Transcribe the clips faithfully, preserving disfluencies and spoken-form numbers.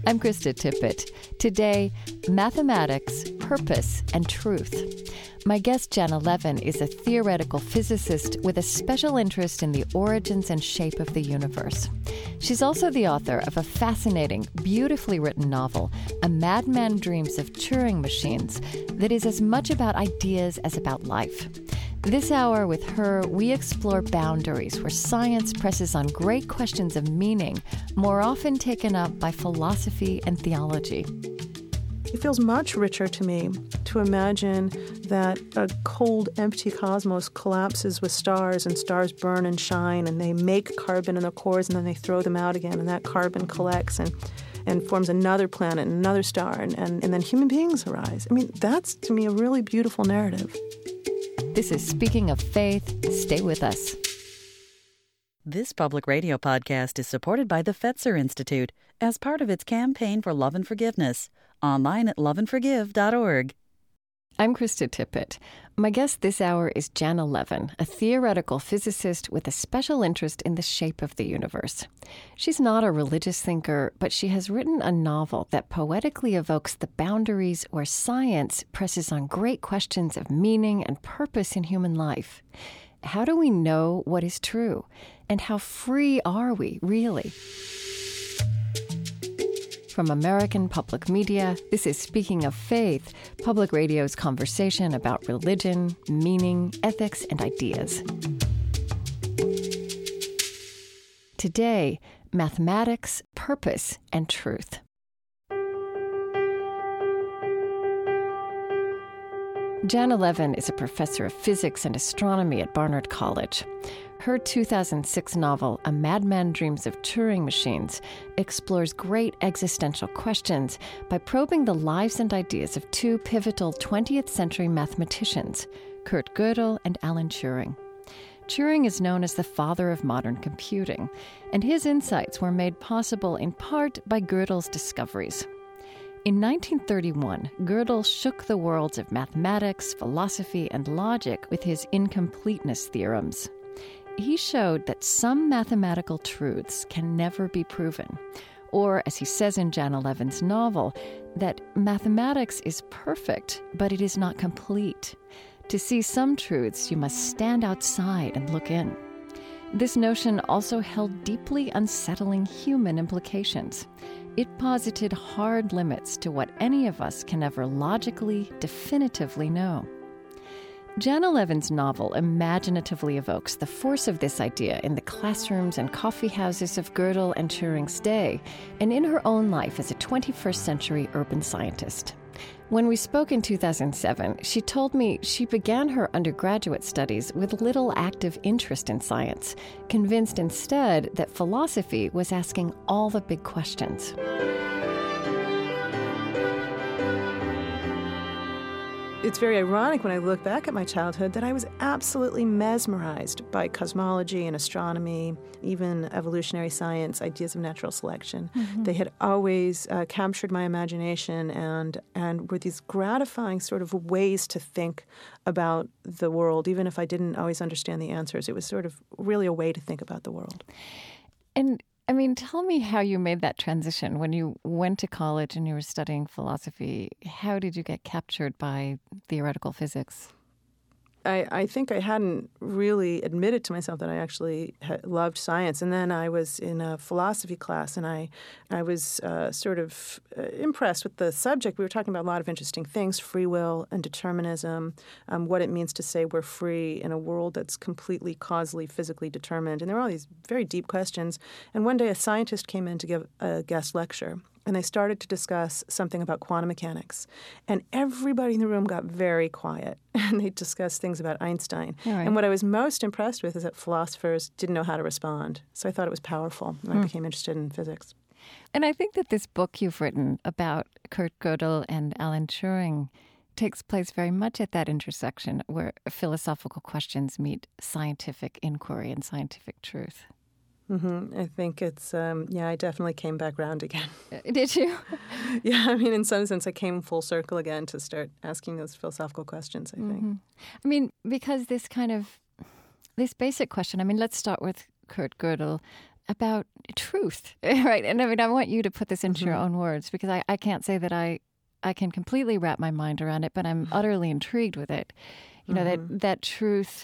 I'm Krista Tippett. Today, mathematics, purpose, and truth. My guest, Janna Levin, is a theoretical physicist with a special interest in the origins and shape of the universe. She's also the author of a fascinating, beautifully written novel, A Madman Dreams of Turing Machines, that is as much about ideas as about life. This hour with her, we explore boundaries where science presses on great questions of meaning, more often taken up by philosophy and theology. It feels much richer to me to imagine that a cold, empty cosmos collapses with stars, and stars burn and shine, and they make carbon in their cores, and then they throw them out again, and that carbon collects and, and forms another planet, and another star, and, and, and then human beings arise. I mean, that's, to me, a really beautiful narrative. This is Speaking of Faith. Stay with us. This public radio podcast is supported by the Fetzer Institute as part of its campaign for love and forgiveness. Online at love and forgive dot org. I'm Krista Tippett. My guest this hour is Janna Levin, a theoretical physicist with a special interest in the shape of the universe. She's not a religious thinker, but she has written a novel that poetically evokes the boundaries where science presses on great questions of meaning and purpose in human life. How do we know what is true? And how free are we, really? From American Public Media, this is Speaking of Faith, public radio's conversation about religion, meaning, ethics, and ideas. Today, mathematics, purpose, and truth. Janna Levin is a professor of physics and astronomy at Barnard College. Her two thousand six novel, A Madman Dreams of Turing Machines, explores great existential questions by probing the lives and ideas of two pivotal twentieth century mathematicians, Kurt Gödel and Alan Turing. Turing is known as the father of modern computing, and his insights were made possible in part by Gödel's discoveries. In nineteen thirty-one, Gödel shook the worlds of mathematics, philosophy, and logic with his incompleteness theorems. He showed that some mathematical truths can never be proven. Or, as he says in Janna Levin's novel, that mathematics is perfect, but it is not complete. To see some truths, you must stand outside and look in. This notion also held deeply unsettling human implications. It posited hard limits to what any of us can ever logically, definitively know. Janna Levin's novel imaginatively evokes the force of this idea in the classrooms and coffee houses of Gödel and Turing's day, and in her own life as a twenty-first century urban scientist. When we spoke in two thousand seven, she told me she began her undergraduate studies with little active interest in science, convinced instead that philosophy was asking all the big questions. It's very ironic when I look back at my childhood that I was absolutely mesmerized by cosmology and astronomy, even evolutionary science, ideas of natural selection. Mm-hmm. They had always uh, captured my imagination and, and were these gratifying sort of ways to think about the world, even if I didn't always understand the answers. It was sort of really a way to think about the world. And I mean, tell me how you made that transition. When you went to college and you were studying philosophy, how did you get captured by theoretical physics? I, I think I hadn't really admitted to myself that I actually had loved science. And then I was in a philosophy class, and I I was uh, sort of uh, impressed with the subject. We were talking about a lot of interesting things, free will and determinism, um, what it means to say we're free in a world that's completely causally, physically determined. And there were all these very deep questions. And one day a scientist came in to give a guest lecture. And they started to discuss something about quantum mechanics. And everybody in the room got very quiet. And they discussed things about Einstein. Right. And what I was most impressed with is that philosophers didn't know how to respond. So I thought it was powerful. And mm. I became interested in physics. And I think that this book you've written about Kurt Gödel and Alan Turing takes place very much at that intersection where philosophical questions meet scientific inquiry and scientific truth. Mm-hmm. I think it's, um, yeah, I definitely came back round again. Did you? Yeah, I mean, in some sense, I came full circle again to start asking those philosophical questions, I think. Mm-hmm. I mean, because this kind of, this basic question, I mean, let's start with Kurt Gödel. about truth, right? And I mean, I want you to put this into Mm-hmm. your own words, because I, I can't say that I, I can completely wrap my mind around it, but I'm utterly intrigued with it. You know, Mm-hmm. that, that truth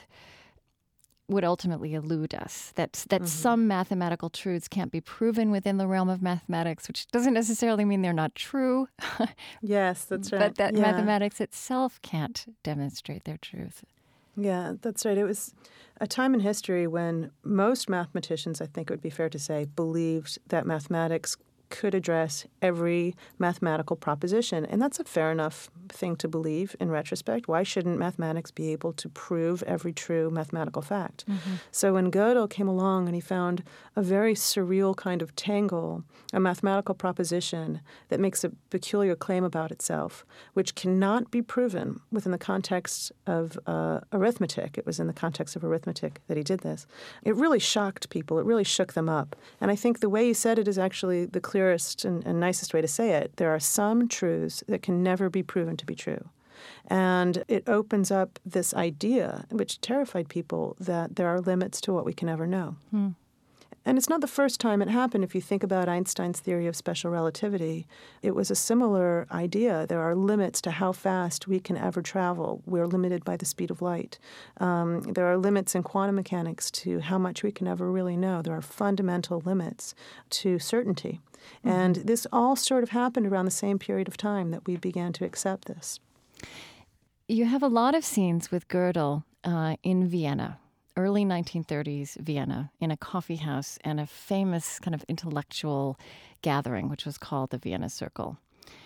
would ultimately elude us, that that Mm-hmm. some mathematical truths can't be proven within the realm of mathematics, which doesn't necessarily mean they're not true, Yes, that's right. but that yeah. mathematics itself can't demonstrate their truth. Yeah, that's right. It was a time in history when most mathematicians, I think it would be fair to say, believed that mathematics could address every mathematical proposition. And that's a fair enough thing to believe in retrospect. Why shouldn't mathematics be able to prove every true mathematical fact? Mm-hmm. So when Gödel came along and he found a very surreal kind of tangle, a mathematical proposition that makes a peculiar claim about itself, which cannot be proven within the context of uh, arithmetic. It was in the context of arithmetic that he did this. It really shocked people. It really shook them up. And I think the way he said it is actually the clearest and, and nicest way to say it. There are some truths that can never be proven to be true. And it opens up this idea, which terrified people, that there are limits to what we can ever know. Hmm. And it's not the first time it happened. If you think about Einstein's theory of special relativity, it was a similar idea. There are limits to how fast we can ever travel. We're limited by the speed of light. Um, there are limits in quantum mechanics to how much we can ever really know. There are fundamental limits to certainty. Mm-hmm. And this all sort of happened around the same period of time that we began to accept this. You have a lot of scenes with Gödel uh, in Vienna, early nineteen thirties Vienna, in a coffee house and a famous kind of intellectual gathering, which was called the Vienna Circle.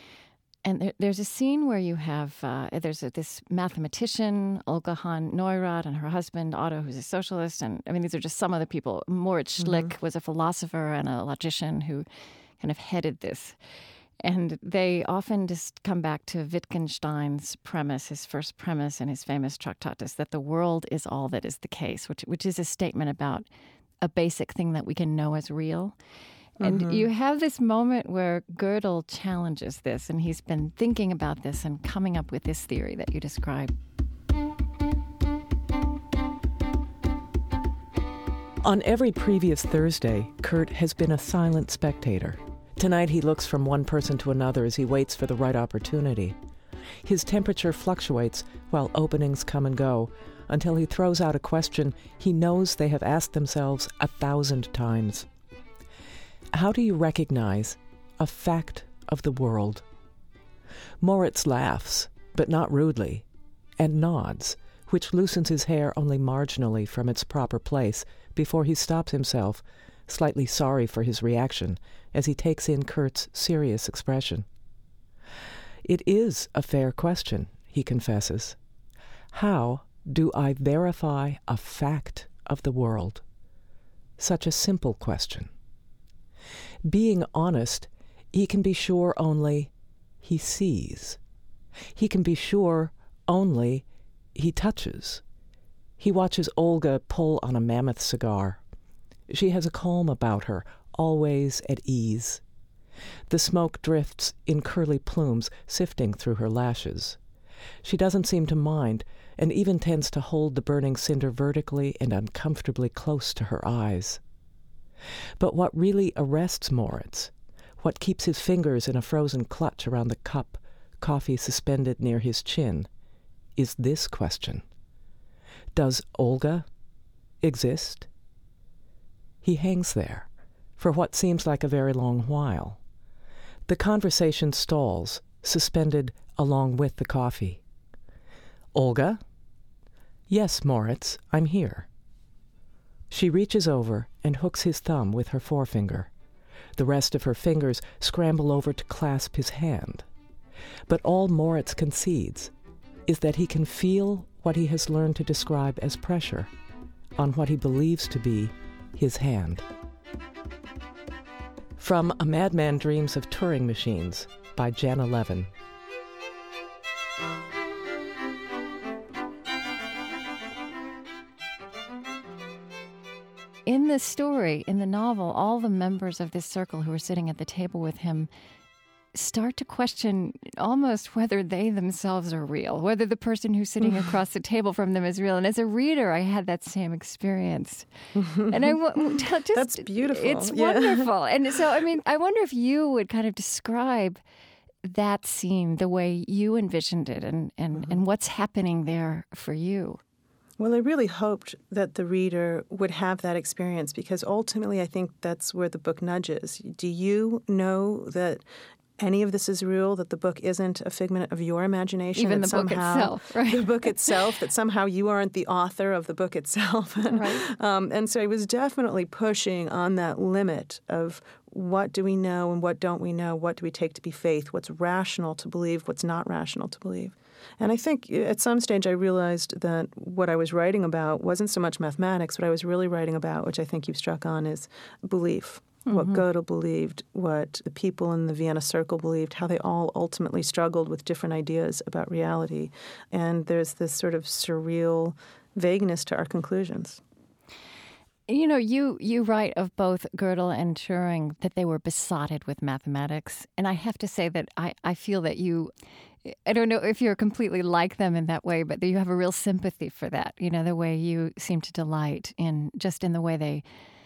And there, there's a scene where you have, uh, there's a, this mathematician, Olga Hahn Neurath, and her husband, Otto, who's a socialist. And I mean, these are just some of the people. Moritz Schlick mm-hmm. was a philosopher and a logician who kind of headed this. And they often just come back to Wittgenstein's premise, his first premise in his famous Tractatus, that the world is all that is the case, which which is a statement about a basic thing that we can know as real. And mm-hmm. you have this moment where Gödel challenges this, and he's been thinking about this and coming up with this theory that you describe. On every previous Thursday, Kurt has been a silent spectator. Tonight he looks from one person to another as he waits for the right opportunity. His temperature fluctuates while openings come and go until he throws out a question he knows they have asked themselves a thousand times. How do you recognize a fact of the world? Moritz laughs, but not rudely, and nods, which loosens his hair only marginally from its proper place before he stops himself, slightly sorry for his reaction, as he takes in Kurt's serious expression. It is a fair question, he confesses. How do I verify a fact of the world? Such a simple question. Being honest, he can be sure only he sees. He can be sure only he touches. He watches Olga pull on a mammoth cigar. She has a calm about her, always at ease. The smoke drifts in curly plumes sifting through her lashes. She doesn't seem to mind, and even tends to hold the burning cinder vertically and uncomfortably close to her eyes. But what really arrests Moritz, what keeps his fingers in a frozen clutch around the cup, coffee suspended near his chin, is this question. Does Olga exist? He hangs there for what seems like a very long while. The conversation stalls, suspended along with the coffee. Olga? Yes, Moritz, I'm here. She reaches over and hooks his thumb with her forefinger. The rest of her fingers scramble over to clasp his hand. But all Moritz concedes is that he can feel what he has learned to describe as pressure on what he believes to be his hand. From A Madman Dreams of Turing Machines by Janna Levin. In this story, in the novel, all the members of this circle who are sitting at the table with him start to question almost whether they themselves are real, whether the person who's sitting across the table from them is real. And as a reader, I had that same experience. And I just, That's beautiful. It's yeah. wonderful. And so, I mean, I wonder if you would kind of describe that scene the way you envisioned it and, and, mm-hmm. and what's happening there for you. Well, I really hoped that the reader would have that experience because ultimately I think that's where the book nudges. Do you know that any of this is real, that the book isn't a figment of your imagination? Even the book itself, right? The book itself, that somehow you aren't the author of the book itself. Right. um, and so I was definitely pushing on that limit of what do we know and what don't we know? What do we take to be faith? What's rational to believe? What's not rational to believe? And I think at some stage I realized that what I was writing about wasn't so much mathematics. What I was really writing about, which I think you've struck on, is belief. Mm-hmm. What Gödel believed, what the people in the Vienna Circle believed, how they all ultimately struggled with different ideas about reality. And there's this sort of surreal vagueness to our conclusions. You know, you, you write of both Gödel and Turing that they were besotted with mathematics. And I have to say that I, I feel that you, I don't know if you're completely like them in that way, but you have a real sympathy for that, you know, the way you seem to delight in just in the way they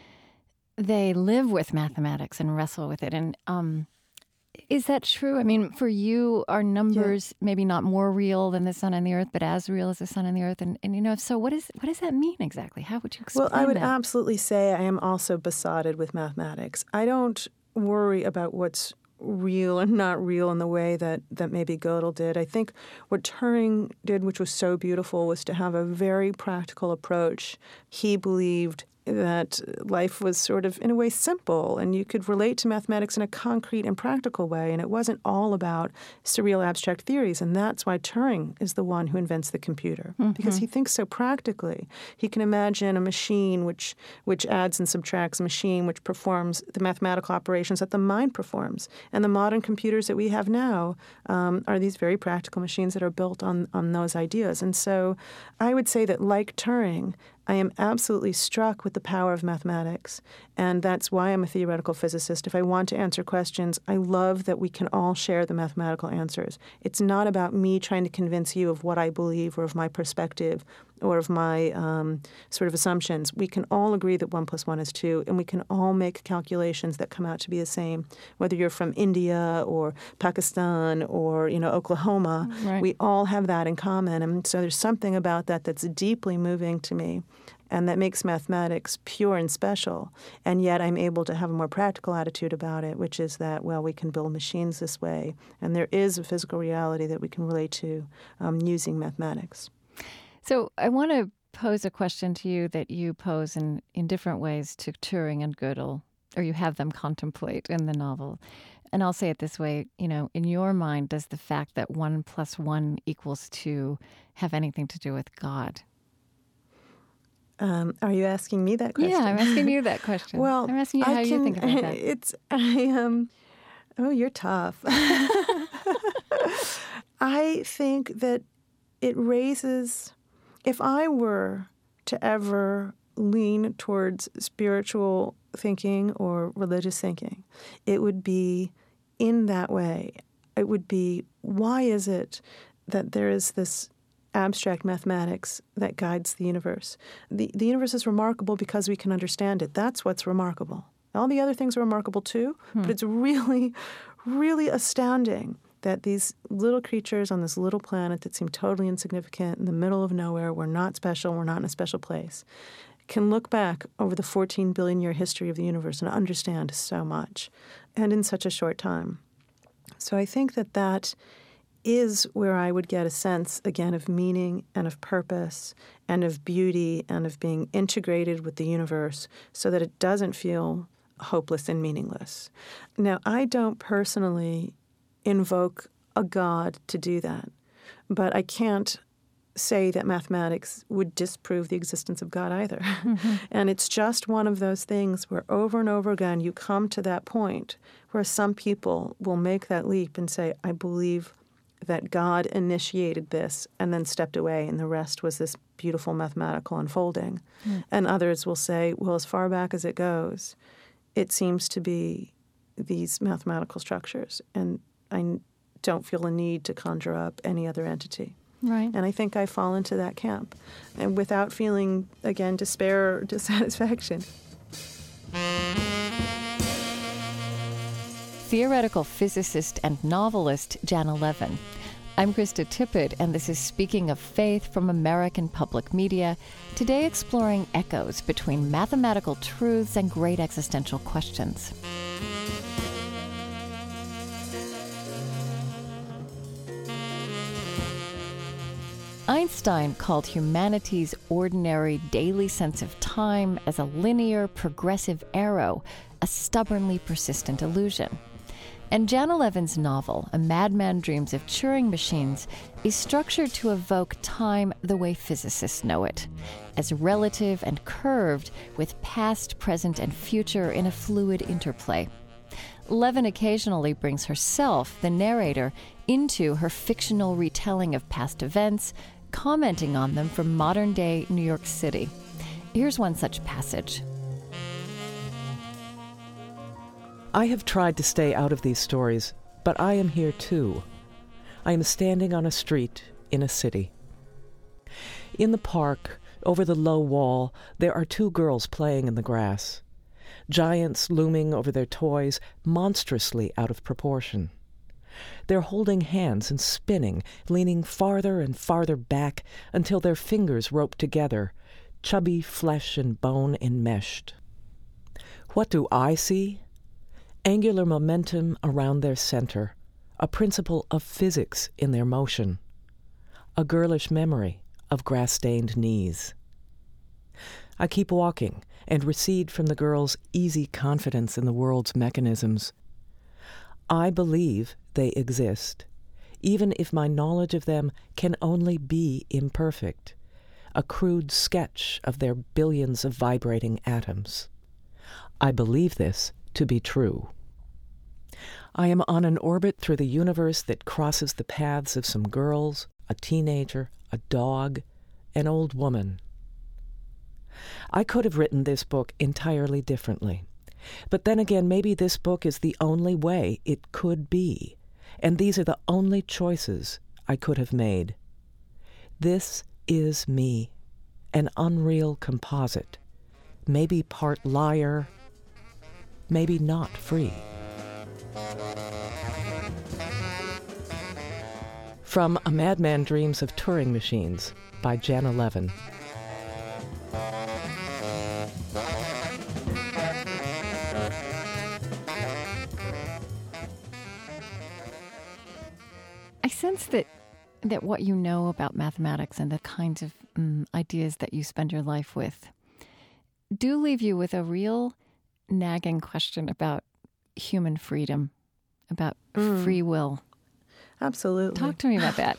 they live with mathematics and wrestle with it. And um, is that true? I mean, for you, are numbers yeah. maybe not more real than the sun and the earth, but as real as the sun and the earth? And, and you know, so what is what does that mean exactly? How would you explain that? Well, I would that? absolutely say I am also besotted with mathematics. I don't worry about what's real and not real in the way that, that maybe Gödel did. I think what Turing did, which was so beautiful, was to have a very practical approach. He believed that life was sort of, in a way, simple, and you could relate to mathematics in a concrete and practical way, and it wasn't all about surreal abstract theories, and that's why Turing is the one who invents the computer, mm-hmm. because he thinks so practically. He can imagine a machine which which adds and subtracts, a machine which performs the mathematical operations that the mind performs, and the modern computers that we have now um, are these very practical machines that are built on, on those ideas. And so I would say that, like Turing, I am absolutely struck with the power of mathematics, and that's why I'm a theoretical physicist. If I want to answer questions, I love that we can all share the mathematical answers. It's not about me trying to convince you of what I believe or of my perspective or of my um, sort of assumptions. We can all agree that one plus one is two, and we can all make calculations that come out to be the same. Whether you're from India or Pakistan or, you know, Oklahoma, right. we all have that in common. And so there's something about that that's deeply moving to me, and that makes mathematics pure and special. And yet I'm able to have a more practical attitude about it, which is that, well, we can build machines this way, and there is a physical reality that we can relate to um, using mathematics. So I want to pose a question to you that you pose in, in different ways to Turing and Gödel, or you have them contemplate in the novel. And I'll say it this way, you know, in your mind, does the fact that one plus one equals two have anything to do with God? Um, are you asking me that question? Yeah, I'm asking you that question. Well, I'm asking you how I you can, think about that. It's, I, um, oh, you're tough. I think that it raises, if I were to ever lean towards spiritual thinking or religious thinking, it would be in that way. It would be, why is it that there is this abstract mathematics that guides the universe? The, the universe is remarkable because we can understand it. That's what's remarkable. All the other things are remarkable too, hmm. but it's really, really astounding that these little creatures on this little planet that seem totally insignificant in the middle of nowhere, we're not special, we're not in a special place, can look back over the fourteen billion year history of the universe and understand so much, and in such a short time. So I think that that is where I would get a sense, again, of meaning and of purpose and of beauty and of being integrated with the universe so that it doesn't feel hopeless and meaningless. Now, I don't personally invoke a God to do that, but I can't say that mathematics would disprove the existence of God either. Mm-hmm. And it's just one of those things where over and over again you come to that point where some people will make that leap and say, I believe that God initiated this and then stepped away, and the rest was this beautiful mathematical unfolding. Mm. And others will say, well, as far back as it goes, it seems to be these mathematical structures. And I don't feel a need to conjure up any other entity. Right. And I think I fall into that camp, and without feeling, again, despair or dissatisfaction. Theoretical physicist and novelist Janna Levin. I'm Krista Tippett, and this is Speaking of Faith from American Public Media, today exploring echoes between mathematical truths and great existential questions. Einstein called humanity's ordinary daily sense of time as a linear, progressive arrow, a stubbornly persistent illusion. And Janna Levin's novel, A Madman Dreams of Turing Machines, is structured to evoke time the way physicists know it, as relative and curved, with past, present, and future in a fluid interplay. Levin occasionally brings herself, the narrator, into her fictional retelling of past events, commenting on them from modern-day New York City. Here's one such passage. I have tried to stay out of these stories, but I am here too. I am standing on a street in a city. In the park, over the low wall, there are two girls playing in the grass. Giants looming over their toys, monstrously out of proportion. They're holding hands and spinning, leaning farther and farther back until their fingers rope together, chubby flesh and bone enmeshed. What do I see? Angular momentum around their center, a principle of physics in their motion, a girlish memory of grass-stained knees. I keep walking and recede from the girls' easy confidence in the world's mechanisms. I believe they exist, even if my knowledge of them can only be imperfect, a crude sketch of their billions of vibrating atoms. I believe this to be true. I am on an orbit through the universe that crosses the paths of some girls, a teenager, a dog, an old woman. I could have written this book entirely differently. But then again, maybe this book is the only way it could be, and these are the only choices I could have made. This is me, an unreal composite, maybe part liar, maybe not free. From A Madman Dreams of Turing Machines by Janna Levin. I sense that that what you know about mathematics and the kinds of um, ideas that you spend your life with do leave you with a real nagging question about human freedom, about mm. free will. Absolutely. Talk to me about that.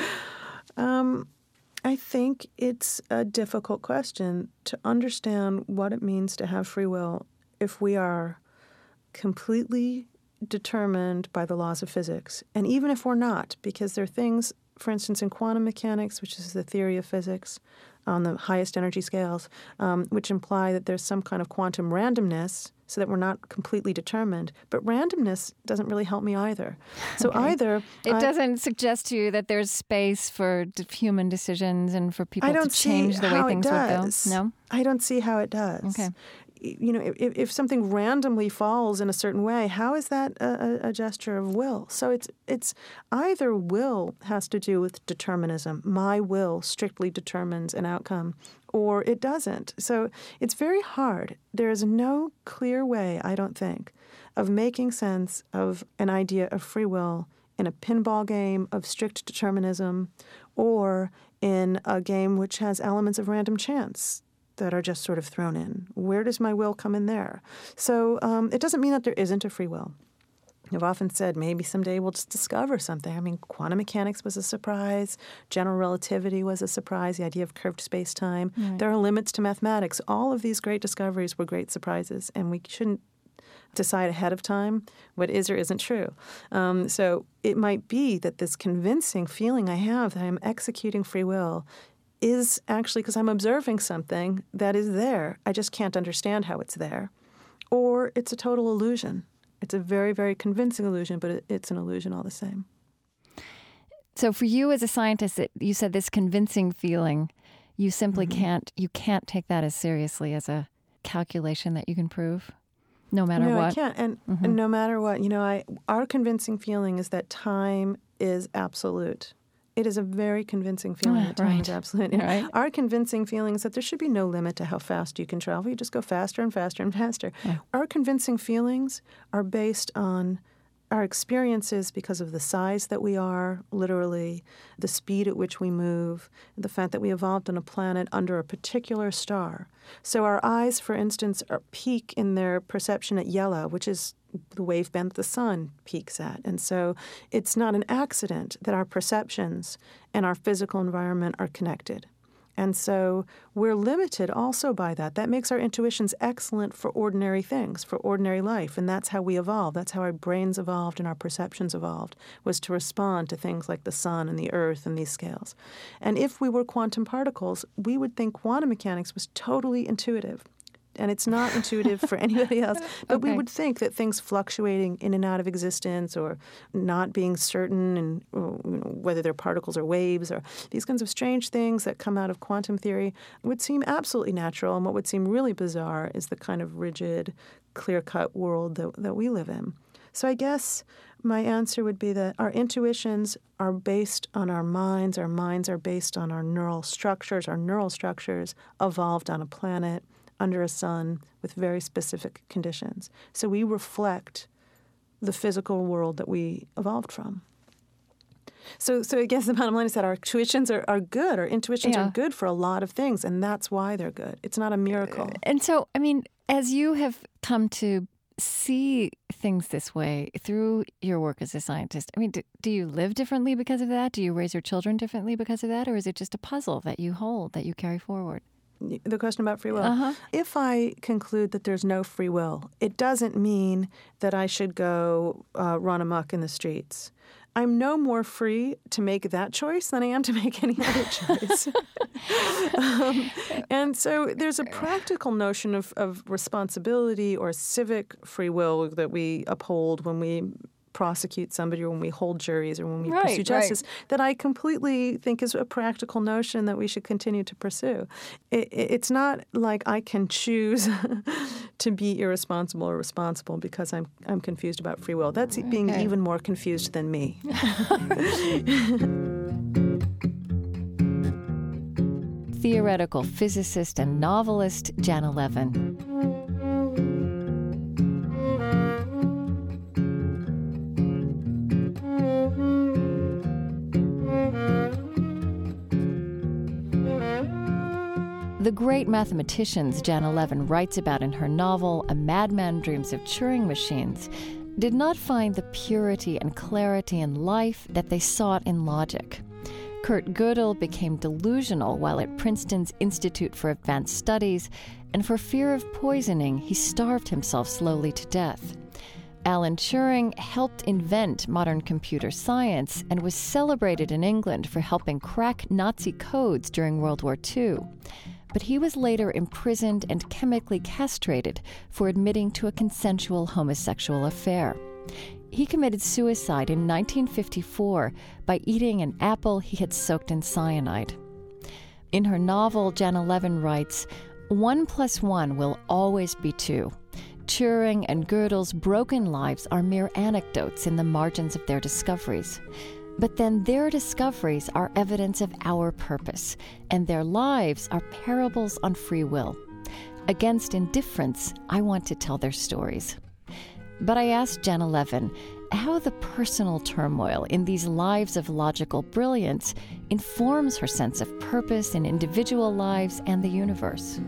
um, I think it's a difficult question to understand what it means to have free will if we are completely determined by the laws of physics. And even if we're not, because there are things, for instance, in quantum mechanics, which is the theory of physics on the highest energy scales, um, which imply that there's some kind of quantum randomness so that we're not completely determined. But randomness doesn't really help me either. So okay. either... It I, doesn't suggest to you that there's space for d- human decisions and for people I don't to change see the way how things it would does. go? No? I don't see how it does. Okay. You know, if, if something randomly falls in a certain way, how is that a, a gesture of will? So it's it's either will has to do with determinism. My will strictly determines an outcome, or it doesn't. So it's very hard. There is no clear way, I don't think, of making sense of an idea of free will in a pinball game of strict determinism or in a game which has elements of random chance that are just sort of thrown in. Where does my will come in there? So um, it doesn't mean that there isn't a free will. I've often said maybe someday we'll just discover something. I mean, quantum mechanics was a surprise. General relativity was a surprise, the idea of curved space-time. Right. There are limits to mathematics. All of these great discoveries were great surprises, and we shouldn't decide ahead of time what is or isn't true. Um, so it might be that this convincing feeling I have that I'm executing free will is actually because I'm observing something that is there. I just can't understand how it's there. Or it's a total illusion. It's a very, very convincing illusion, but it, it's an illusion all the same. So for you as a scientist, it, you said this convincing feeling, you simply mm-hmm. can't, you can't take that as seriously as a calculation that you can prove, no matter no, what. No, I can't. And, mm-hmm. and no matter what, you know, I our convincing feeling is that time is absolute. It is a very convincing feeling that time right. is absolute. And right. Our convincing feeling is that there should be no limit to how fast you can travel. You just go faster and faster and faster. Yeah. Our convincing feelings are based on our experiences because of the size that we are, literally, the speed at which we move, the fact that we evolved on a planet under a particular star. So our eyes, for instance, are peak in their perception at yellow, which is the wave band that the sun peaks at. And so it's not an accident that our perceptions and our physical environment are connected. And so we're limited also by that. That makes our intuitions excellent for ordinary things, for ordinary life. And that's how we evolved. That's how our brains evolved and our perceptions evolved, was to respond to things like the sun and the earth and these scales. And if we were quantum particles, we would think quantum mechanics was totally intuitive. And it's not intuitive for anybody else. But okay. we would think that things fluctuating in and out of existence or not being certain and you know, whether they're particles or waves or these kinds of strange things that come out of quantum theory would seem absolutely natural. And what would seem really bizarre is the kind of rigid, clear-cut world that, that we live in. So I guess my answer would be that our intuitions are based on our minds. Our minds are based on our neural structures. Our neural structures evolved on a planet under a sun with very specific conditions. So we reflect the physical world that we evolved from. So so I guess the bottom line is that our intuitions are, are good. Our intuitions yeah. are good for a lot of things, and that's why they're good. It's not a miracle. And so, I mean, as you have come to see things this way through your work as a scientist, I mean, do, do you live differently because of that? Do you raise your children differently because of that? Or is it just a puzzle that you hold, that you carry forward? The question about free will. Uh-huh. If I conclude that there's no free will, it doesn't mean that I should go uh, run amok in the streets. I'm no more free to make that choice than I am to make any other choice. um, and so there's a practical notion of, of responsibility or civic free will that we uphold when we prosecute somebody or when we hold juries or when we right, pursue justice right. that I completely think is a practical notion that we should continue to pursue. It, it's not like I can choose to be irresponsible or responsible because I'm I'm confused about free will. That's okay. being even more confused than me. Theoretical physicist and novelist Janna Levin. The great mathematicians Janna Levin writes about in her novel A Madman Dreams of Turing Machines did not find the purity and clarity in life that they sought in logic. Kurt Gödel became delusional while at Princeton's Institute for Advanced Studies, and for fear of poisoning, he starved himself slowly to death. Alan Turing helped invent modern computer science and was celebrated in England for helping crack Nazi codes during World War Two. But he was later imprisoned and chemically castrated for admitting to a consensual homosexual affair. He committed suicide in nineteen fifty-four by eating an apple he had soaked in cyanide. In her novel, Janna Levin writes, "One plus one will always be two. Turing and Gödel's broken lives are mere anecdotes in the margins of their discoveries. But then their discoveries are evidence of our purpose, and their lives are parables on free will. Against indifference, I want to tell their stories." But I asked Janna Levin how the personal turmoil in these lives of logical brilliance informs her sense of purpose in individual lives and the universe.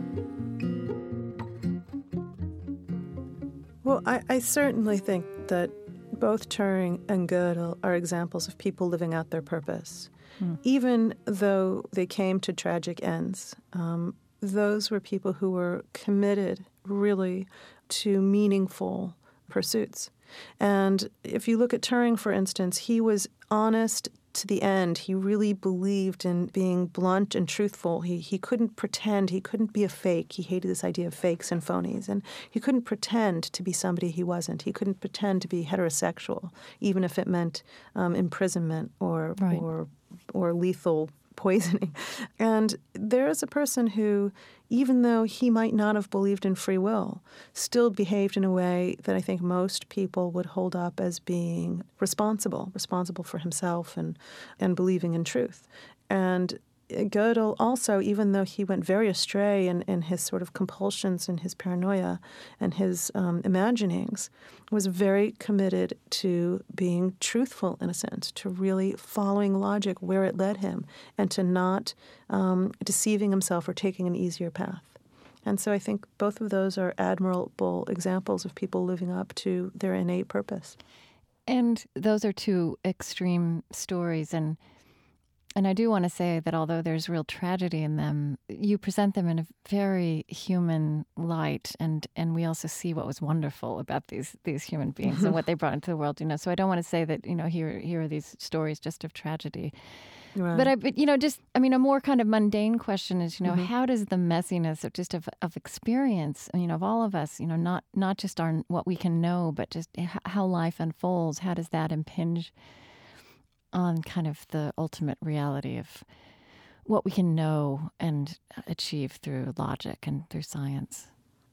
Well, I, I certainly think that both Turing and Gödel are examples of people living out their purpose. Hmm. Even though they came to tragic ends, um, those were people who were committed, really, to meaningful pursuits. And if you look at Turing, for instance, he was honest to the end, he really believed in being blunt and truthful. He he couldn't pretend. He couldn't be a fake. He hated this idea of fakes and phonies. And he couldn't pretend to be somebody he wasn't. He couldn't pretend to be heterosexual, even if it meant um, imprisonment or Right. or or lethal poisoning. And there is a person who, even though he might not have believed in free will, still behaved in a way that I think most people would hold up as being responsible, responsible for himself and, and believing in truth. And Gödel also, even though he went very astray in, in his sort of compulsions and his paranoia and his um, imaginings, was very committed to being truthful, in a sense, to really following logic where it led him and to not um, deceiving himself or taking an easier path. And so I think both of those are admirable examples of people living up to their innate purpose. And those are two extreme stories. And And I do want to say that although there's real tragedy in them, you present them in a very human light, and, and we also see what was wonderful about these these human beings and what they brought into the world. You know, so I don't want to say that, you know, here here are these stories just of tragedy. Right. But I, but you know, just I mean, a more kind of mundane question is, you know, Mm-hmm. how does the messiness of just of, of experience, you know, of all of us, you know, not not just our what we can know, but just h- how life unfolds, how does that impinge on kind of the ultimate reality of what we can know and achieve through logic and through science?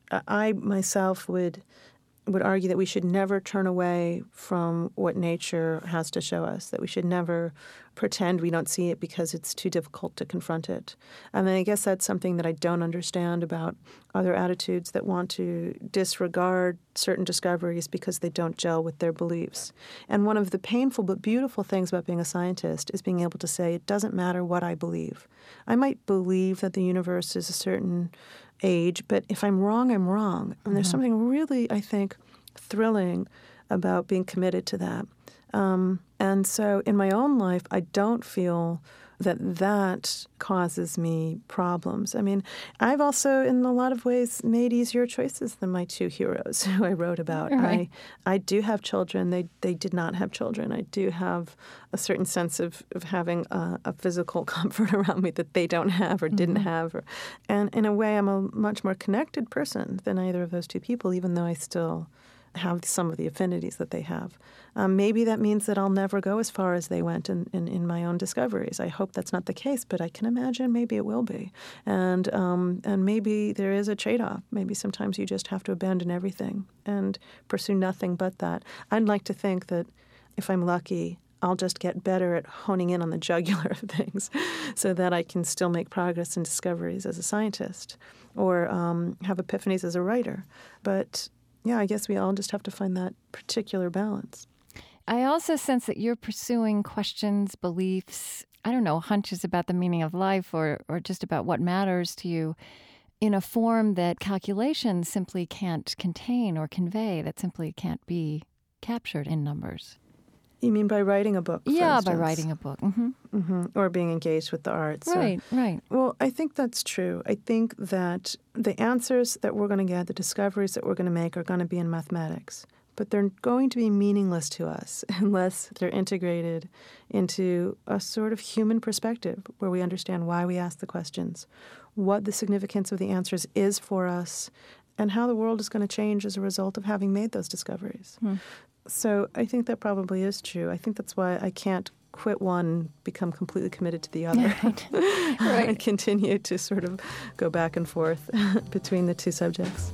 I myself would would argue that we should never turn away from what nature has to show us, that we should never pretend we don't see it because it's too difficult to confront it. And I guess that's something that I don't understand about other attitudes that want to disregard certain discoveries because they don't gel with their beliefs. And one of the painful but beautiful things about being a scientist is being able to say, it doesn't matter what I believe. I might believe that the universe is a certain age, but if I'm wrong, I'm wrong. And there's Mm-hmm. something really, I think, thrilling about being committed to that. Um, and so in my own life, I don't feel that that causes me problems. I mean, I've also, in a lot of ways, made easier choices than my two heroes who I wrote about. Right. I, I do have children. They they did not have children. I do have a certain sense of, of having a, a physical comfort around me that they don't have or didn't Mm-hmm. have. Or, and in a way, I'm a much more connected person than either of those two people, even though I still have some of the affinities that they have. Um, maybe that means that I'll never go as far as they went in, in, in my own discoveries. I hope that's not the case, but I can imagine maybe it will be. And um, and maybe there is a trade-off. Maybe sometimes you just have to abandon everything and pursue nothing but that. I'd like to think that if I'm lucky, I'll just get better at honing in on the jugular of things so that I can still make progress and discoveries as a scientist or um, have epiphanies as a writer. But yeah, I guess we all just have to find that particular balance. I also sense that you're pursuing questions, beliefs, I don't know, hunches about the meaning of life or, or just about what matters to you in a form that calculation simply can't contain or convey, that simply can't be captured in numbers. You mean by writing a book, for Yeah, instance? by writing a book. Mm-hmm. Mm-hmm. Or being engaged with the arts. or- Right, right. Well, I think that's true. I think that the answers that we're going to get, the discoveries that we're going to make are going to be in mathematics. But they're going to be meaningless to us unless they're integrated into a sort of human perspective where we understand why we ask the questions, what the significance of the answers is for us, and how the world is going to change as a result of having made those discoveries. Hmm. So I think that probably is true. I think that's why I can't quit one, become completely committed to the other. Right. I Right. continue to sort of go back and forth between the two subjects.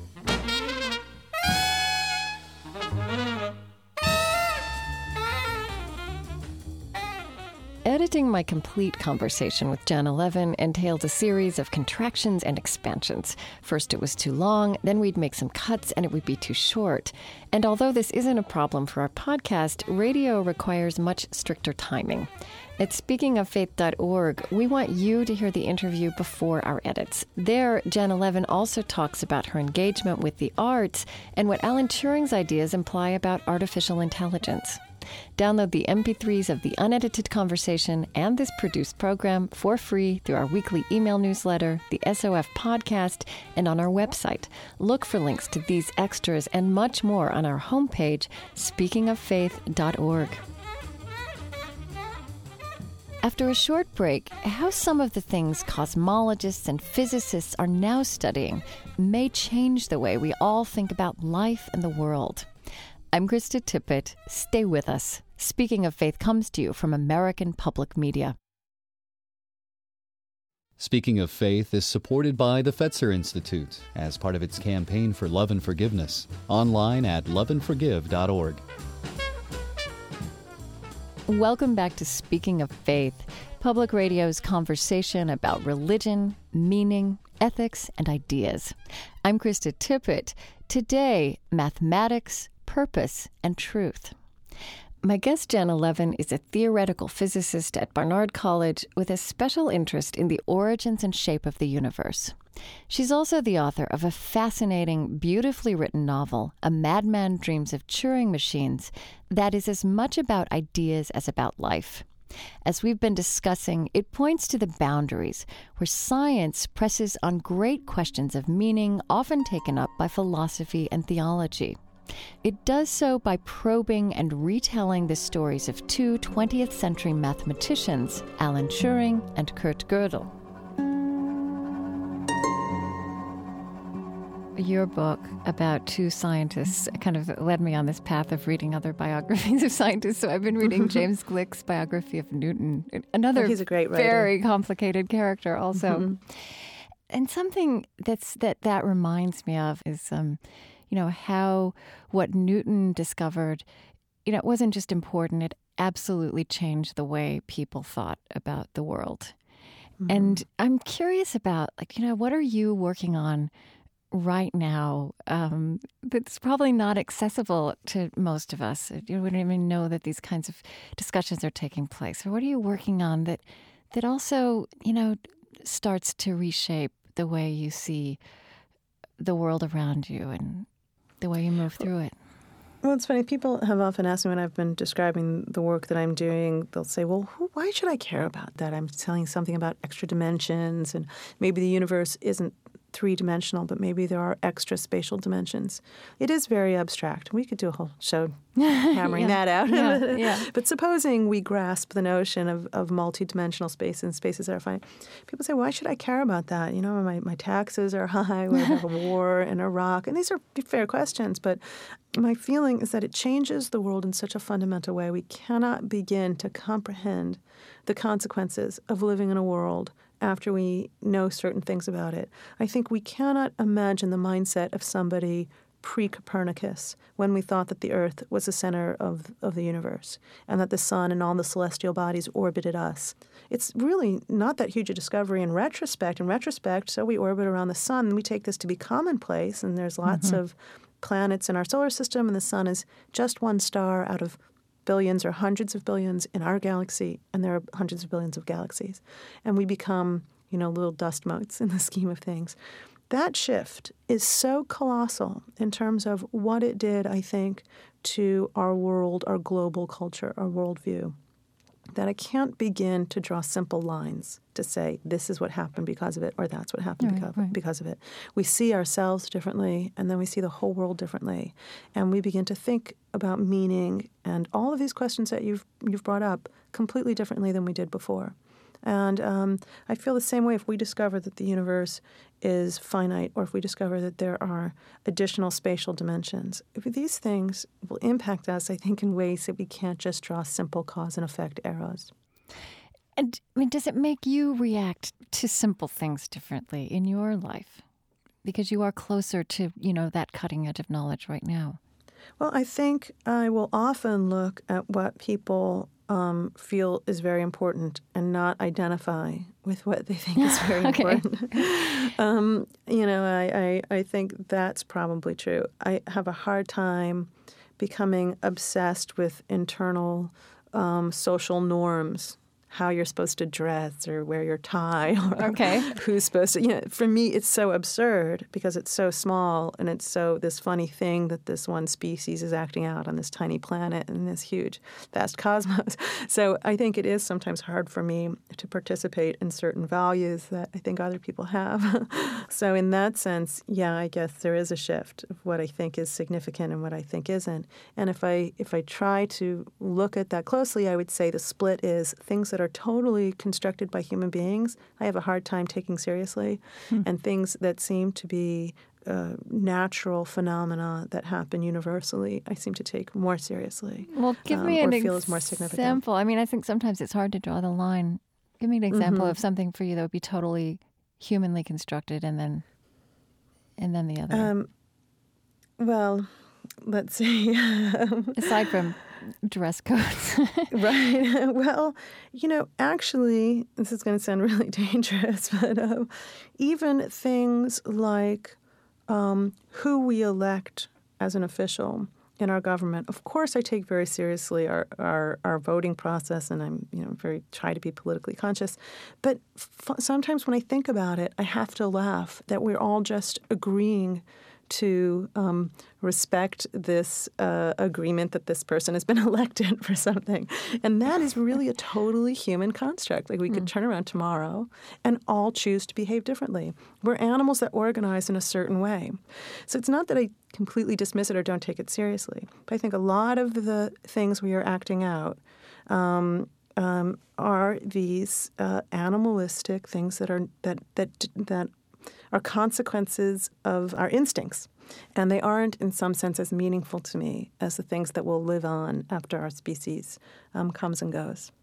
Editing my complete conversation with Janna Levin entailed a series of contractions and expansions. First it was too long, then we'd make some cuts and it would be too short. And although this isn't a problem for our podcast, radio requires much stricter timing. At speaking of faith dot org, we want you to hear the interview before our edits. There, Janna Levin also talks about her engagement with the arts and what Alan Turing's ideas imply about artificial intelligence. Download the M P threes of the unedited conversation and this produced program for free through our weekly email newsletter, the S O F podcast, and on our website. Look for links to these extras and much more on our homepage, speaking of faith dot org. After a short break, how some of the things cosmologists and physicists are now studying may change the way we all think about life and the world. I'm Krista Tippett. Stay with us. Speaking of Faith comes to you from American Public Media. Speaking of Faith is supported by the Fetzer Institute as part of its campaign for love and forgiveness. Online at love and forgive dot org. Welcome back to Speaking of Faith, Public Radio's conversation about religion, meaning, ethics, and ideas. I'm Krista Tippett. Today, mathematics, purpose, and truth. My guest, Janna Levin, is a theoretical physicist at Barnard College with a special interest in the origins and shape of the universe. She's also the author of a fascinating, beautifully written novel, A Madman Dreams of Turing Machines, that is as much about ideas as about life. As we've been discussing, it points to the boundaries where science presses on great questions of meaning often taken up by philosophy and theology. It does so by probing and retelling the stories of two twentieth century mathematicians, Alan Turing and Kurt Gödel. Your book about two scientists kind of led me on this path of reading other biographies of scientists. So I've been reading James Gleick's biography of Newton, another oh, he's a great writer. Very complicated character also. Mm-hmm. And something that's that that reminds me of is, um, you know, how what Newton discovered, you know, it wasn't just important, it absolutely changed the way people thought about the world. Mm-hmm. And I'm curious about, like, you know, what are you working on right now um, that's probably not accessible to most of us? You wouldn't even know that these kinds of discussions are taking place. Or what are you working on that that also, you know, starts to reshape the way you see the world around you and the way you move through it? Well, it's funny. People have often asked me when I've been describing the work that I'm doing, they'll say, well, who, why should I care about that? I'm telling something about extra dimensions, and maybe the universe isn't three-dimensional, but maybe there are extra spatial dimensions. It is very abstract. We could do a whole show hammering yeah. that out. Yeah, yeah. But supposing we grasp the notion of, of multi-dimensional space and spaces that are finite, people say, why should I care about that? You know, my, my taxes are high, we have a war in Iraq, and these are fair questions, but my feeling is that it changes the world in such a fundamental way. We cannot begin to comprehend the consequences of living in a world after we know certain things about it. I think we cannot imagine the mindset of somebody pre-Copernicus when we thought that the Earth was the center of, of the universe and that the sun and all the celestial bodies orbited us. It's really not that huge a discovery in retrospect. In retrospect, so we orbit around the sun, and we take this to be commonplace, and there's lots mm-hmm. of planets in our solar system, and the sun is just one star out of billions or hundreds of billions in our galaxy, and there are hundreds of billions of galaxies. And we become, you know, little dust motes in the scheme of things. That shift is so colossal in terms of what it did, I think, to our world, our global culture, our worldview, that I can't begin to draw simple lines to say this is what happened because of it or that's what happened right, because, right. because of it. We see ourselves differently, and then we see the whole world differently. And we begin to think about meaning and all of these questions that you've you've brought up completely differently than we did before. And um, I feel the same way if we discover that the universe is finite, or if we discover that there are additional spatial dimensions. If these things will impact us, I think, in ways that we can't just draw simple cause and effect arrows. And I mean, does it make you react to simple things differently in your life? Because you are closer to, you know, that cutting edge of knowledge right now. Well, I think I will often look at what people um, feel is very important and not identify with what they think is very okay. important. um, you know, I, I, I think that's probably true. I have a hard time becoming obsessed with internal um, social norms, how you're supposed to dress or wear your tie or okay. who's supposed to, you know, for me it's so absurd because it's so small and it's so this funny thing that this one species is acting out on this tiny planet in this huge, vast cosmos. So I think it is sometimes hard for me to participate in certain values that I think other people have. So in that sense, yeah, I guess there is a shift of what I think is significant and what I think isn't. And if I if I try to look at that closely, I would say the split is things that are totally constructed by human beings, I have a hard time taking seriously. Hmm. And things that seem to be uh, natural phenomena that happen universally, I seem to take more seriously. Well, give um, me an or feel as more significant. example. I mean, I think sometimes it's hard to draw the line. Give me an example mm-hmm. of something for you that would be totally humanly constructed, and then, and then the other. Um, well, let's see. Aside from dress codes. Right. Well, you know, actually, this is going to sound really dangerous, but uh, even things like um, who we elect as an official in our government. Of course, I take very seriously our, our, our voting process, and I'm, you know, very try to be politically conscious. But f- sometimes when I think about it, I have to laugh that we're all just agreeing to um, respect this uh, agreement that this person has been elected for something. And that is really a totally human construct. Like we could mm. turn around tomorrow and all choose to behave differently. We're animals that organize in a certain way. So it's not that I completely dismiss it or don't take it seriously, but I think a lot of the things we are acting out um, um, are these uh, animalistic things that are that that that are consequences of our instincts. And they aren't, in some sense, as meaningful to me as the things that will live on after our species um, comes and goes.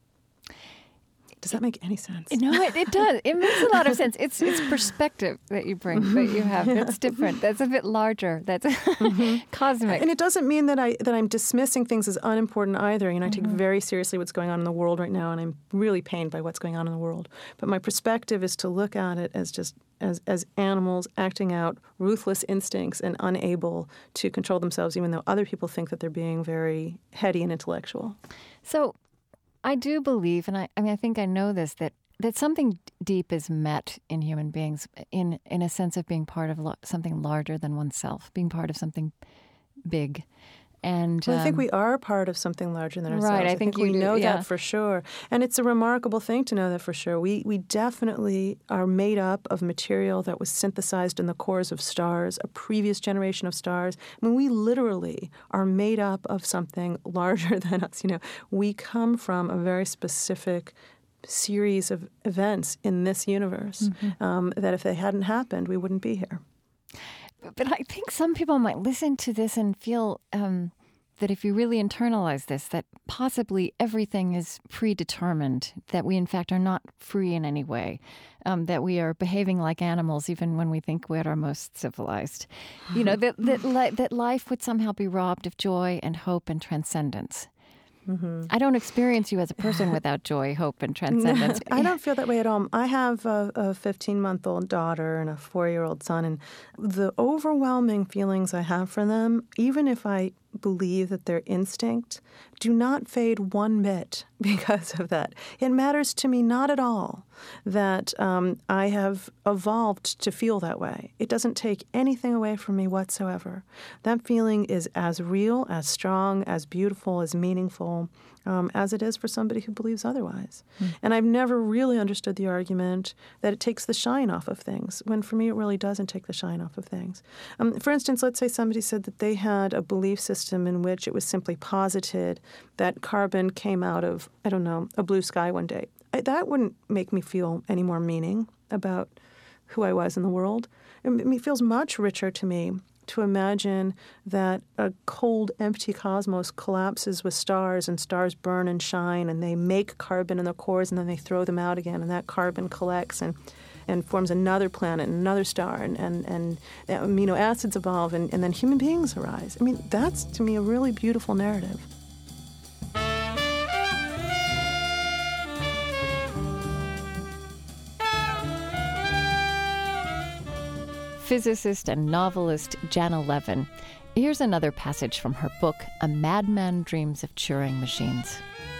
Does that make any sense? No, it, it does. It makes a lot of sense. It's it's perspective that you bring, that you have. Yeah. That's different. That's a bit larger. That's mm-hmm. cosmic. And it doesn't mean that I that I'm dismissing things as unimportant either. You know, I take mm-hmm. very seriously what's going on in the world right now, and I'm really pained by what's going on in the world. But my perspective is to look at it as just as as animals acting out ruthless instincts and unable to control themselves, even though other people think that they're being very heady and intellectual. So I do believe, and I, I mean, I think I know this, that, that something deep is met in human beings in, in a sense of being part of lo- something larger than oneself, being part of something big. And well, I think um, we are part of something larger than ourselves. Right, I, I think, think we you do, know yeah. that for sure. And it's a remarkable thing to know that for sure. We we definitely are made up of material that was synthesized in the cores of stars, a previous generation of stars. I mean, we literally are made up of something larger than us. You know, we come from a very specific series of events in this universe mm-hmm. um, that if they hadn't happened, we wouldn't be here. But I think some people might listen to this and feel um, that if you really internalize this, that possibly everything is predetermined, that we in fact are not free in any way, um, that we are behaving like animals even when we think we're our most civilized. You know, that that, li- that life would somehow be robbed of joy and hope and transcendence. Mm-hmm. I don't experience you as a person without joy, hope, and transcendence. I don't feel that way at all. I have a, a fifteen-month-old daughter and a four-year-old son, and the overwhelming feelings I have for them, even if I believe that their instinct, do not fade one bit because of that. It matters to me not at all that um, I have evolved to feel that way. It doesn't take anything away from me whatsoever. That feeling is as real, as strong, as beautiful, as meaningful um, as it is for somebody who believes otherwise. Mm. And I've never really understood the argument that it takes the shine off of things, when for me it really doesn't take the shine off of things. Um, for instance, let's say somebody said that they had a belief system in which it was simply posited that carbon came out of, I don't know, a blue sky one day. I, that wouldn't make me feel any more meaning about who I was in the world. It, it feels much richer to me to imagine that a cold, empty cosmos collapses with stars, and stars burn and shine, and they make carbon in their cores, and then they throw them out again, and that carbon collects and and forms another planet, and another star, and, and, and amino acids evolve, and, and then human beings arise. I mean, that's, to me, a really beautiful narrative. Physicist and novelist Janna Levin. Here's another passage from her book, A Madman Dreams of Turing Machines.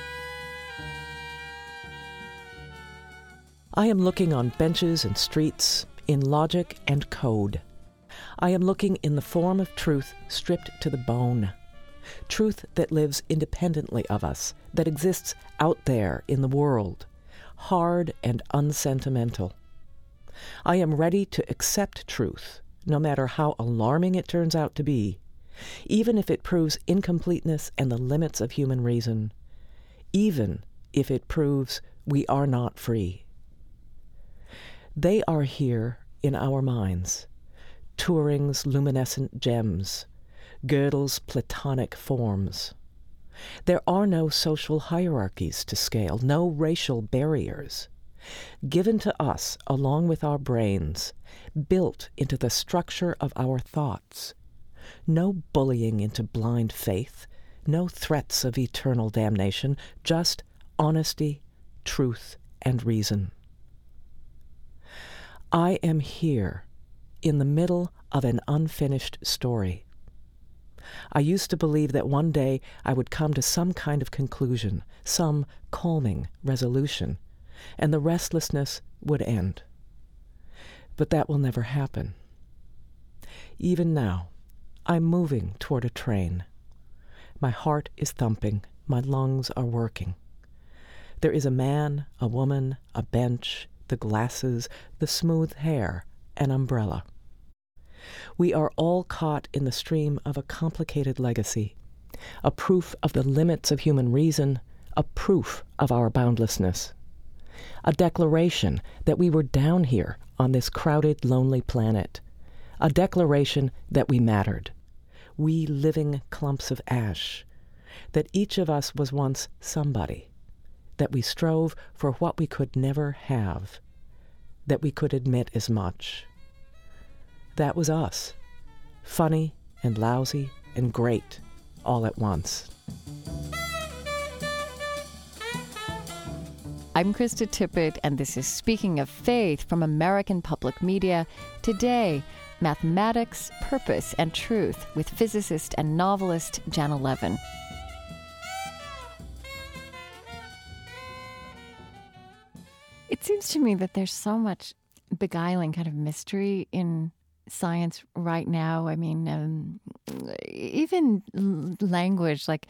I am looking on benches and streets, in logic and code. I am looking in the form of truth stripped to the bone. Truth that lives independently of us, that exists out there in the world, hard and unsentimental. I am ready to accept truth, no matter how alarming it turns out to be, even if it proves incompleteness and the limits of human reason, even if it proves we are not free. They are here in our minds, Turing's luminescent gems, Gödel's platonic forms. There are no social hierarchies to scale, no racial barriers. Given to us along with our brains, built into the structure of our thoughts. No bullying into blind faith, no threats of eternal damnation, just honesty, truth, and reason. I am here in the middle of an unfinished story. I used to believe that one day I would come to some kind of conclusion, some calming resolution, and the restlessness would end. But that will never happen. Even now, I'm moving toward a train. My heart is thumping, my lungs are working. There is a man, a woman, a bench, the glasses, the smooth hair, an umbrella. We are all caught in the stream of a complicated legacy, a proof of the limits of human reason, a proof of our boundlessness, a declaration that we were down here on this crowded, lonely planet, a declaration that we mattered, we living clumps of ash, that each of us was once somebody, that we strove for what we could never have, that we could admit as much. That was us, funny and lousy and great all at once. I'm Krista Tippett, and this is Speaking of Faith from American Public Media. Today, Mathematics, Purpose, and Truth with physicist and novelist Janna Levin. It seems to me that there's so much beguiling kind of mystery in science right now. I mean, um, even l- language like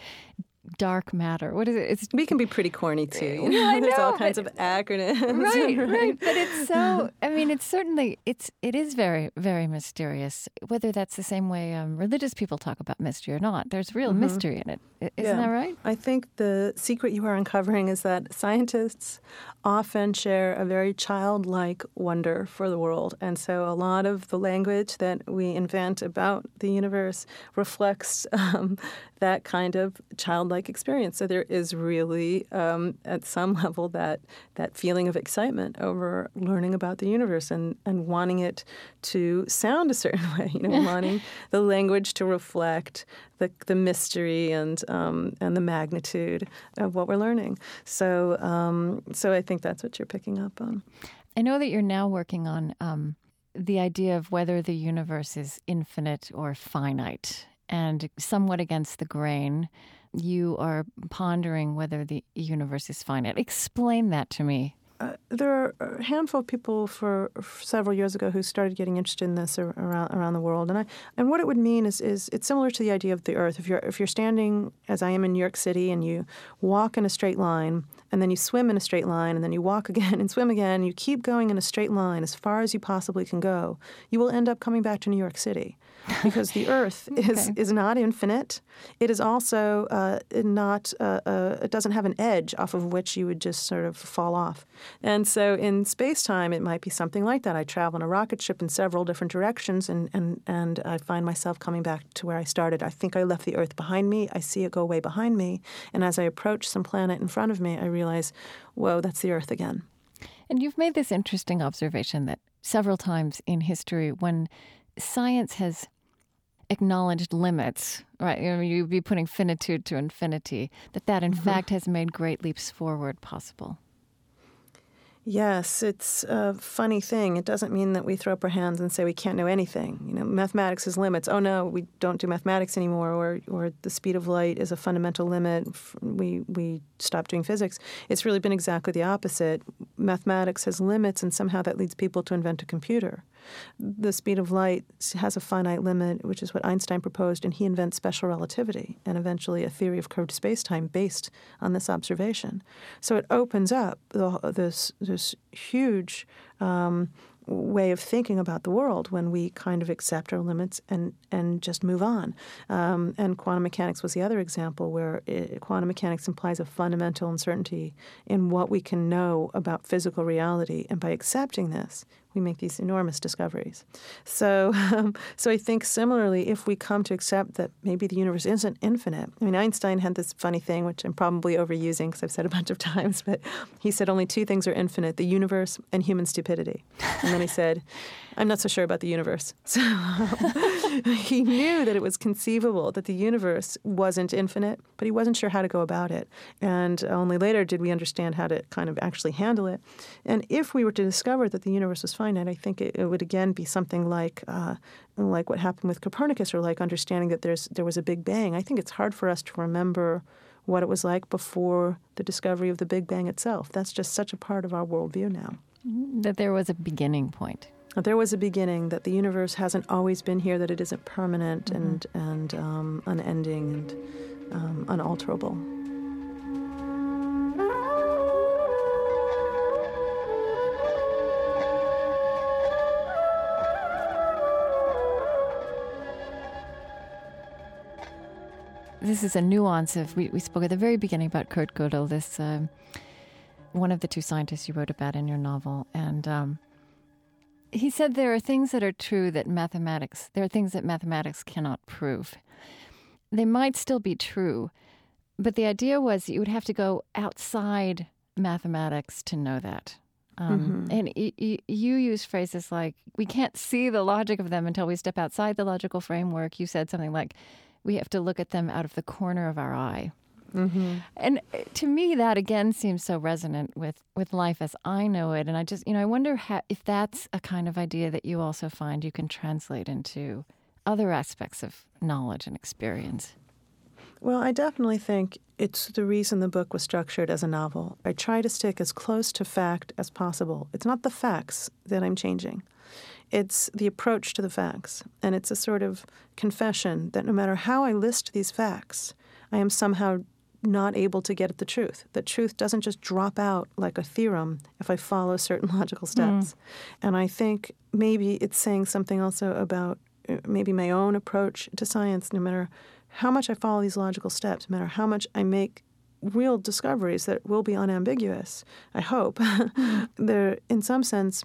dark matter. What is it? It's, we can be pretty corny too. You know? Yeah, I There's know, all kinds of acronyms. Right, right, right. But it's so. I mean, it's certainly it's it is very very mysterious. Whether that's the same way um, religious people talk about mystery or not, there's real mm-hmm. mystery in it. Isn't yeah. that right? I think the secret you are uncovering is that scientists often share a very childlike wonder for the world. And so a lot of the language that we invent about the universe reflects um, that kind of childlike experience. So there is really, um, at some level, that that feeling of excitement over learning about the universe and, and wanting it to sound a certain way, you know, wanting the language to reflect the the mystery and um, and the magnitude of what we're learning. So um, so I think that's what you're picking up on. I know that you're now working on um, the idea of whether the universe is infinite or finite, and somewhat against the grain, you are pondering whether the universe is finite. Explain that to me. Uh, there are a handful of people for, for several years ago who started getting interested in this around around the world, and I and what it would mean is is it's similar to the idea of the Earth. If you're if you're standing, as I am in New York City, and you walk in a straight line, and then you swim in a straight line, and then you walk again and swim again, and you keep going in a straight line as far as you possibly can go, you will end up coming back to New York City, because the Earth okay. is is not infinite. It is also uh, not uh, uh, it doesn't have an edge off of which you would just sort of fall off. And so in space-time, it might be something like that. I travel in a rocket ship in several different directions, and, and, and I find myself coming back to where I started. I think I left the Earth behind me. I see it go way behind me. And as I approach some planet in front of me, I realize, whoa, that's the Earth again. And you've made this interesting observation that several times in history, when science has acknowledged limits, right? You know, you'd be putting finitude to infinity, that that in mm-hmm. fact has made great leaps forward possible. Yes, it's a funny thing. It doesn't mean that we throw up our hands and say we can't know anything. You know, mathematics has limits. Oh no, we don't do mathematics anymore, or or the speed of light is a fundamental limit. We we stop doing physics. It's really been exactly the opposite. Mathematics has limits, and somehow that leads people to invent a computer. The speed of light has a finite limit, which is what Einstein proposed, and he invents special relativity and eventually a theory of curved space-time based on this observation. So it opens up the, this this huge um, way of thinking about the world when we kind of accept our limits and, and just move on. Um, and quantum mechanics was the other example where it, quantum mechanics implies a fundamental uncertainty in what we can know about physical reality. And by accepting this, we make these enormous discoveries. So um, so I think similarly, if we come to accept that maybe the universe isn't infinite. I mean, Einstein had this funny thing, which I'm probably overusing because I've said a bunch of times, but he said only two things are infinite, the universe and human stupidity. And then he said, I'm not so sure about the universe. So um, he knew that it was conceivable that the universe wasn't infinite, but he wasn't sure how to go about it. And only later did we understand how to kind of actually handle it. And if we were to discover that the universe was finite, I think it, it would again be something like uh, like what happened with Copernicus, or like understanding that there's there was a Big Bang. I think it's hard for us to remember what it was like before the discovery of the Big Bang itself. That's just such a part of our worldview now. That there was a beginning point. There was a beginning, that the universe hasn't always been here, that it isn't permanent mm-hmm. and, and um, unending and um, unalterable. This is a nuance of, we, we spoke at the very beginning about Kurt Gödel, this um, one of the two scientists you wrote about in your novel. And um, he said there are things that are true that mathematics, there are things that mathematics cannot prove. They might still be true, but the idea was you would have to go outside mathematics to know that. Um, mm-hmm. And y- y- you use phrases like, we can't see the logic of them until we step outside the logical framework. You said something like, we have to look at them out of the corner of our eye. Mm-hmm. And to me, that again seems so resonant with, with life as I know it. And I just, you know, I wonder how, if that's a kind of idea that you also find you can translate into other aspects of knowledge and experience. Well, I definitely think it's the reason the book was structured as a novel. I try to stick as close to fact as possible. It's not the facts that I'm changing. It's the approach to the facts. And it's a sort of confession that no matter how I list these facts, I am somehow not able to get at the truth. The truth doesn't just drop out like a theorem if I follow certain logical steps. Mm. And I think maybe it's saying something also about maybe my own approach to science. No matter how much I follow these logical steps, no matter how much I make real discoveries that will be unambiguous, I hope, mm. they're, in some sense,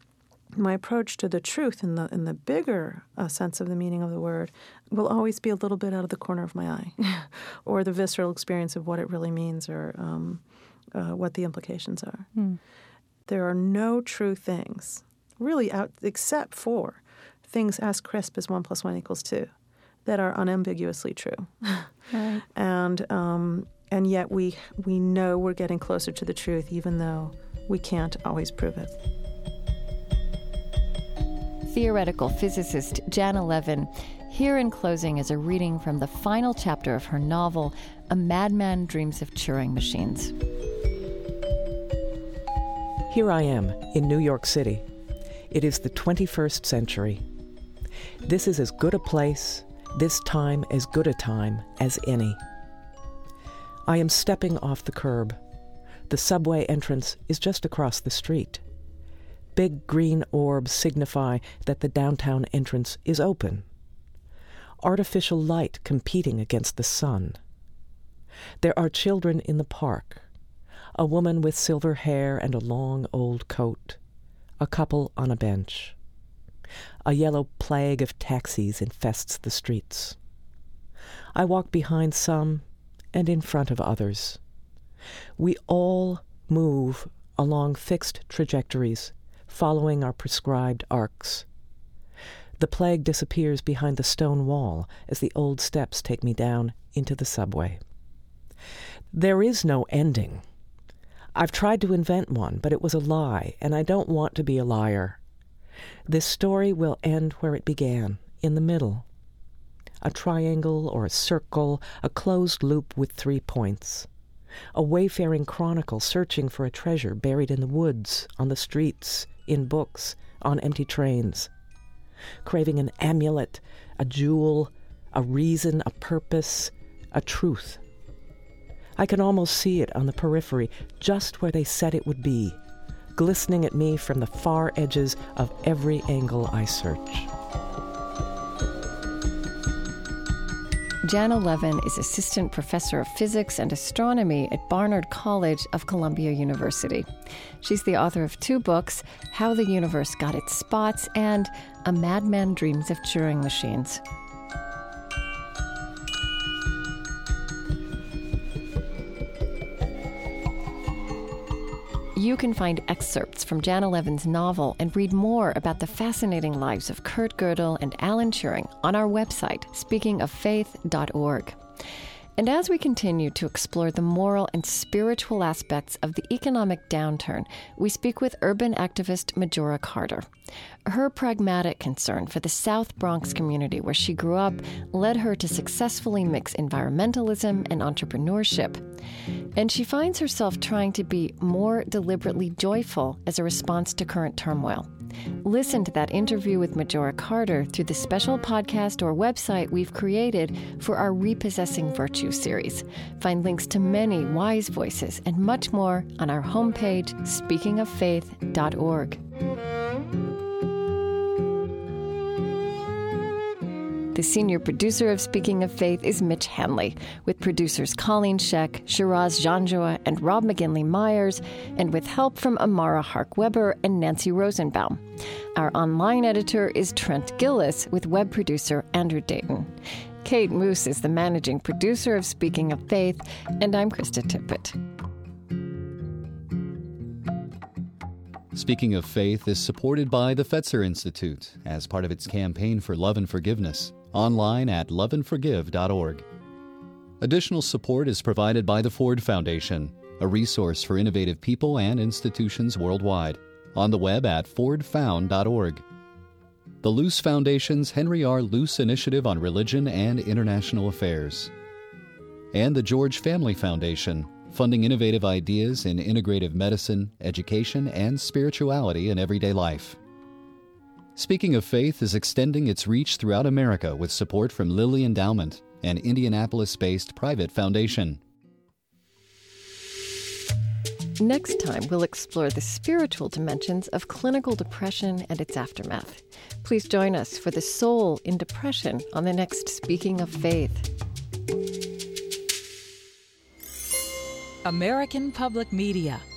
my approach to the truth in the in the bigger uh, sense of the meaning of the word will always be a little bit out of the corner of my eye, or the visceral experience of what it really means, or um, uh, what the implications are. Mm. There are no true things, really, out except for things as crisp as one plus one equals two, that are unambiguously true. Right. And um, and yet we we know we're getting closer to the truth, even though we can't always prove it. Theoretical physicist Janna Levin. Here in closing is a reading from the final chapter of her novel, A Madman Dreams of Turing Machines. Here I am in New York City. It is the twenty-first century. This is as good a place, this time as good a time as any. I am stepping off the curb. The subway entrance is just across the street. Big green orbs signify that the downtown entrance is open. Artificial light competing against the sun. There are children in the park. A woman with silver hair and a long old coat. A couple on a bench. A yellow plague of taxis infests the streets. I walk behind some and in front of others. We all move along fixed trajectories, following our prescribed arcs. The plague disappears behind the stone wall as the old steps take me down into the subway. There is no ending. I've tried to invent one, but it was a lie, and I don't want to be a liar. This story will end where it began, in the middle. A triangle or a circle, a closed loop with three points. A wayfaring chronicle searching for a treasure buried in the woods, on the streets, in books, on empty trains. Craving an amulet, a jewel, a reason, a purpose, a truth. I can almost see it on the periphery, just where they said it would be. glistening at me from the far edges of every angle I search. Janna Levin is assistant professor of physics and astronomy at Barnard College of Columbia University. She's the author of two books, How the Universe Got Its Spots and A Madman Dreams of Turing Machines. You can find excerpts from Janna Levin's novel and read more about the fascinating lives of Kurt Gödel and Alan Turing on our website, speaking of faith dot org. And as we continue to explore the moral and spiritual aspects of the economic downturn, we speak with urban activist Majora Carter. Her pragmatic concern for the South Bronx community where she grew up led her to successfully mix environmentalism and entrepreneurship. And she finds herself trying to be more deliberately joyful as a response to current turmoil. Listen to that interview with Majora Carter through the special podcast or website we've created for our Repossessing Virtue series. Find links to many wise voices and much more on our homepage, speaking of faith dot org. The senior producer of Speaking of Faith is Mitch Hanley, with producers Colleen Scheck, Shiraz Janjua, and Rob McGinley Myers, and with help from Amara Hark-Weber and Nancy Rosenbaum. Our online editor is Trent Gillis, with web producer Andrew Dayton. Kate Moose is the managing producer of Speaking of Faith, and I'm Krista Tippett. Speaking of Faith is supported by the Fetzer Institute as part of its campaign for love and forgiveness, online at love and forgive dot org. Additional support is provided by the Ford Foundation, a resource for innovative people and institutions worldwide, on the web at ford found dot org. The Luce Foundation's Henry R. Luce Initiative on Religion and International Affairs. And the George Family Foundation, funding innovative ideas in integrative medicine, education, and spirituality in everyday life. Speaking of Faith is extending its reach throughout America with support from Lilly Endowment, an Indianapolis-based private foundation. Next time, we'll explore the spiritual dimensions of clinical depression and its aftermath. Please join us for the soul in depression on the next Speaking of Faith. American Public Media